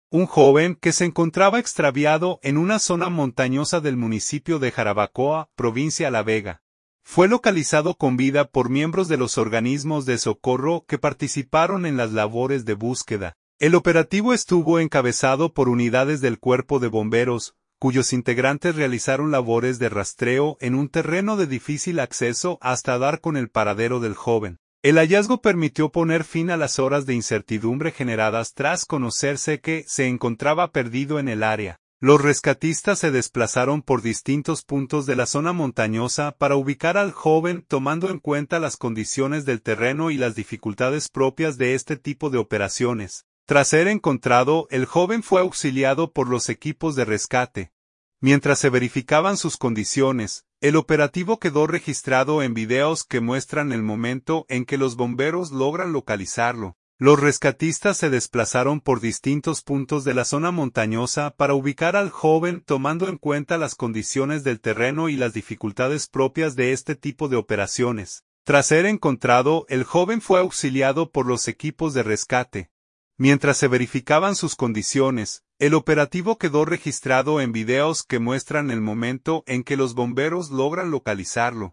un joven que se encontraba extraviado en una zona montañosa del municipio de Jarabacoa, provincia La Vega. Fue localizado con vida por miembros de los organismos de socorro que participaron en las labores de búsqueda. El operativo estuvo encabezado por unidades del Cuerpo de Bomberos, cuyos integrantes realizaron labores de rastreo en un terreno de difícil acceso hasta dar con el paradero del joven. El hallazgo permitió poner fin a las horas de incertidumbre generadas tras conocerse que se encontraba perdido en el área. Los rescatistas se desplazaron por distintos puntos de la zona montañosa para ubicar al joven tomando en cuenta las condiciones del terreno y las dificultades propias de este tipo de operaciones. Tras ser encontrado, el joven fue auxiliado por los equipos de rescate. Mientras se verificaban sus condiciones, el operativo quedó registrado en videos que muestran el momento en que los bomberos logran localizarlo. Los rescatistas se desplazaron por distintos puntos de la zona montañosa para ubicar al joven tomando en cuenta las condiciones del terreno y las dificultades propias de este tipo de operaciones. Tras ser encontrado, el joven fue auxiliado por los equipos de rescate. Mientras se verificaban sus condiciones, el operativo quedó registrado en videos que muestran el momento en que los bomberos logran localizarlo.